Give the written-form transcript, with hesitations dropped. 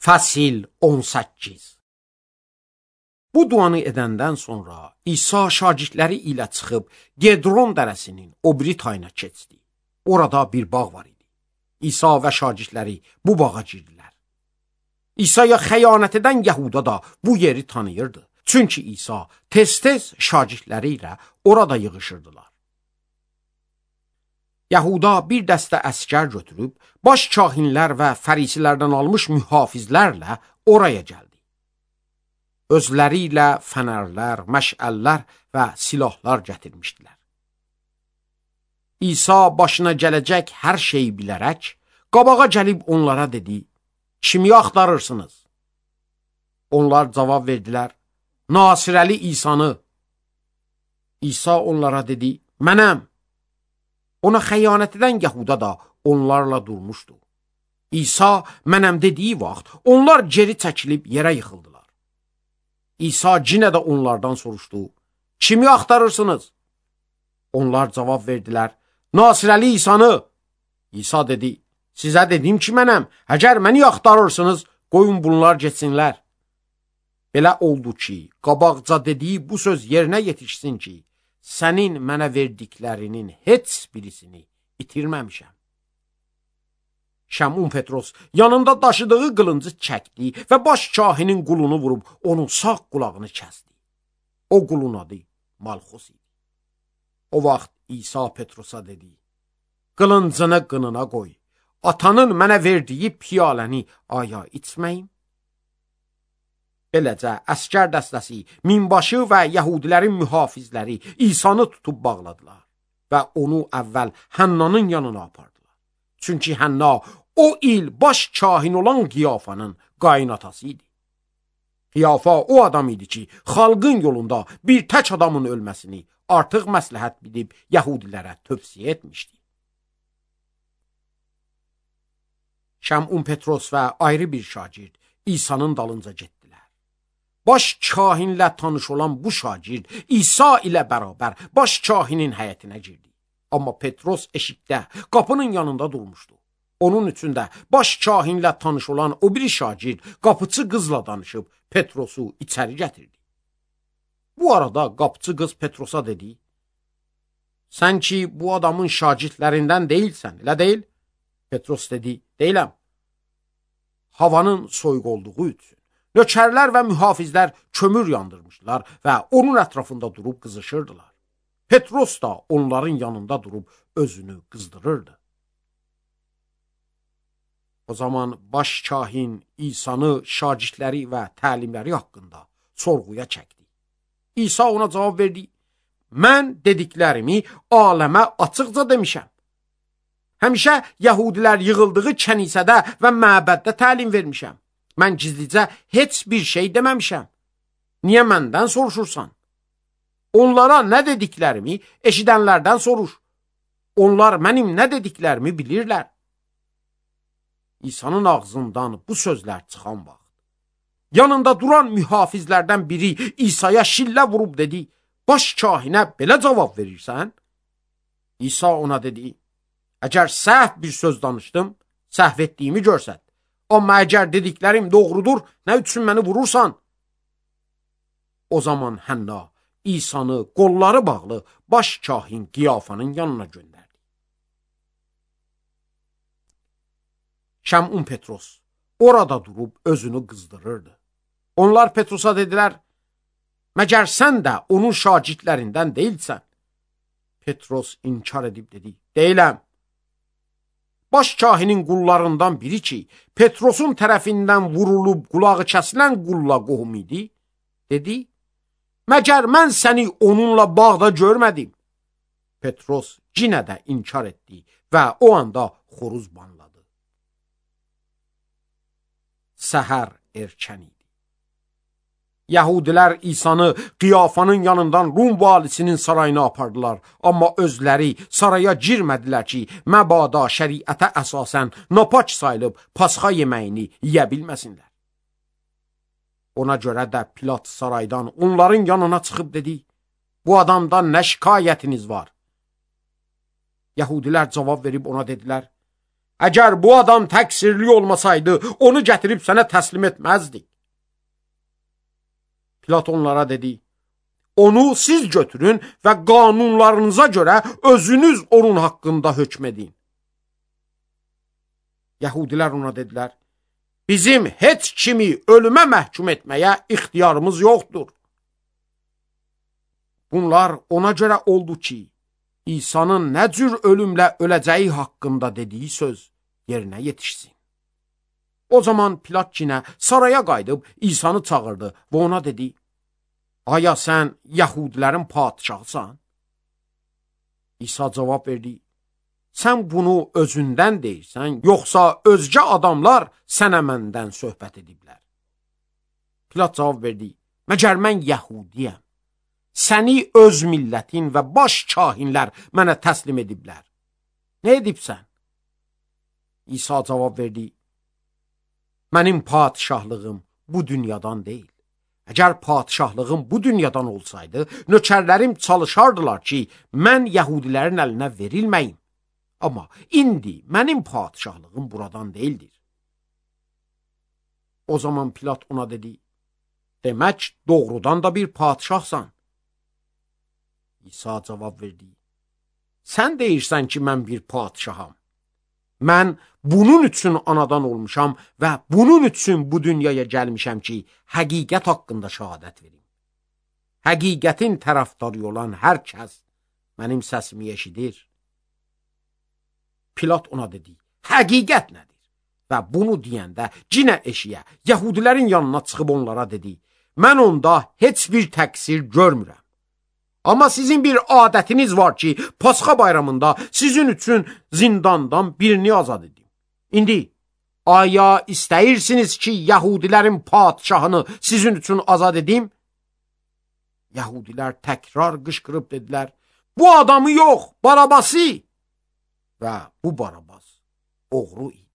Fəsil 18. Bu duanı edəndən sonra İsa şagirdləri ilə çıxıb Gedron dərəsinin o biri tayına keçdi. Orada bir bağ var idi. İsa və şagirdləri bu bağa girdilər. İsa'ya xəyanət edən Yahuda da bu yeri tanıyırdı. Çünki İsa tez-tez şagirdləri ilə orada yığışırdılar. Yahuda bir dəstə əskər götürüb, baş kahinlər və fərisilərdən almış mühafizlərlə oraya gəldi. Özləri ilə fənərlər, məşəllər və silahlar gətirmişdilər. İsa başına gələcək hər şeyi bilərək, qabağa gəlib onlara dedi, kimi axtarırsınız? Onlar cavab verdilər, Nasirəli İsanı. İsa onlara dedi, mənəm. Ona xəyanət edən Yahuda da onlarla durmuşdu. İsa mənəm dediyi vaxt onlar geri çəkilib yerə yıxıldılar. İsa yenə də onlardan soruşdu, kimi axtarırsınız? Onlar cavab verdilər, Nasirəli İsanı. İsa dedi, sizə dedim ki mənəm, əgər məni axtarırsınız, qoyun bunlar getsinlər. Belə oldu ki, qabaqca dediyi bu söz yerinə yetişsin ki, sənin mənə verdiklərinin heç birisini itirməmişəm. Şəmun Petros yanında daşıdığı qılıncı çəkdi və baş kahinin qulunu vurub onun sağ qulağını kəsdi. O qulun adı Malxus idi. O vaxt İsa Petrosa dedi, qılıncını qınına qoy, atanın mənə verdiyi piyaləni aya içməyim. Beləcə, əskər dəstəsi, minbaşı və Yahudilərin mühafizləri İsanı tutub bağladılar və onu əvvəl Hənnanın yanına apardılar. Çünki Hənna o il baş kahin olan Qiyafanın qaynatası idi. Qiyafa o adam idi ki, xalqın yolunda bir tək adamın ölməsini artıq məsləhət bilib Yahudilərə tövsiyə etmişdi. Şəmun Petros və ayrı bir şagird İsa'nın dalınca getdilər. Baş kahinlə tanış olan bu şagird İsa ilə bərabər baş kahinin həyətinə girdi. Amma Petros eşikdə, qapının yanında durmuşdu. Onun üçün də baş kahinlə tanış olan o biri şagird qapıçı qızla danışıb Petrosu içəri gətirdi. Bu arada qapıçı qız Petrosa dedi, sən ki bu adamın şagirdlərindən deyilsən, elə deyil? Petros dedi, deyiləm. Havanın soyuq olduğu üçün nökərlər və mühafizlər kömür yandırmışlar və onun ətrafında durub qızışırdılar. Petros da onların yanında durub özünü qızdırırdı. O zaman baş kahin İsa'nı şagirdləri və təlimləri haqqında sorğuya çəkdi. İsa ona cavab verdi, mən dediklərimi aləmə açıqca demişəm. Həmişə Yahudilər yığıldığı kənisədə və məbəddə təlim vermişəm. Mən gizlicə heç bir şey deməmişəm. Niyə məndən soruşursan? Onlara nə dediklərimi eşidənlərdən soruş. Onlar mənim nə dediklərimi bilirlər. İsa'nın ağzından bu sözlər çıxan vaxt, yanında duran mühafizlərdən biri İsa'ya şillə vurub dedi, baş kahinə belə cavab verirsən? İsa ona dedi, əgər səhv bir söz danışdım, səhv etdiyimi görsət. Amma əgər dediklərim doğrudur, nə üçün məni vurursan? O zaman Hənna İsa'nı qolları bağlı baş kahin Qiyafanın yanına göndərdi. Şəmun Petros orada durub özünü qızdırırdı. Onlar Petrosa dedilər, məgər sən də onun şagirdlərindən deyilsən? Petros inkar edib dedi, deyiləm. Baş kahinin qullarından biri ki, Petrosun tərəfindən vurulub qulağı kəsilən qulla qohum idi, dedi, məgər mən səni onunla bağda görmədim. Petros yenə də inkar etdi və o anda xoruz banladı. Səhər erkən idi. Yahudilər İsa'nı Qiyafanın yanından Rum valisinin sarayına apardılar. Amma özləri saraya girmədilər ki, məbada şəriətə əsasən napaç sayılıb pasxa yeməyini yeyə bilməsinlər. Ona görə də Pilat saraydan onların yanına çıxıb dedi, bu adamdan nə şikayətiniz var? Yahudilər cavab verib ona dedilər, Əgər bu adam təqsirli olmasaydı, onu gətirib sənə təslim etməzdik. Pilat onlara dedi, onu siz götürün və qanunlarınıza görə özünüz onun haqqında hökm edin. Yəhudilər ona dedilər, bizim heç kimi ölümə məhkum etməyə ixtiyarımız yoxdur. Bunlar ona görə oldu ki, İsa'nın nə cür ölümlə öləcəyi haqqında dediyi söz yerinə yetişsin. O zaman Pilat yenə saraya qayıdıb İsa'nı çağırdı və ona dedi, aya sən Yəhudilərin padişahısan? İsa cavab verdi, sən bunu özündən deyirsən, yoxsa özgə adamlar sənə məndən söhbət ediblər? Pilat cavab verdi, məgər mən Yəhudiyəm. Səni öz millətin və baş kahinlər mənə təslim ediblər. Nə edibsən? İsa cavab verdi, mənim padişahlığım bu dünyadan deyil. Əgər padişahlığım bu dünyadan olsaydı, nökərlərim çalışardılar ki, mən Yəhudilərin əlinə verilməyim. Amma indi mənim padişahlığım buradan deyildir. O zaman Pilat ona dedi, demək doğrudan da bir padişahsan. İsa cavab verdi, sən deyirsən ki, mən bir padişaham. Mən bunun üçün anadan olmuşam və bunun üçün bu dünyaya gəlmişəm ki, həqiqət haqqında şəhadət verim. Həqiqətin tərəfdarı olan hər kəs mənim səsimi eşidir. Pilat ona dedi, həqiqət nədir? Və bunu deyəndə cinə eşiyə, Yəhudilərin yanına çıxıb onlara dedi, mən onda heç bir təqsir görmürəm. Amma sizin bir adətiniz var ki, Pasxa bayramında sizin üçün zindandan birini azad edim. İndi, aya istəyirsiniz ki, Yəhudilərin padişahını sizin üçün azad edim? Yəhudilər təkrar qışqırıb dedilər, bu adamı yox, Barabası! Və bu Barabas oğru idi.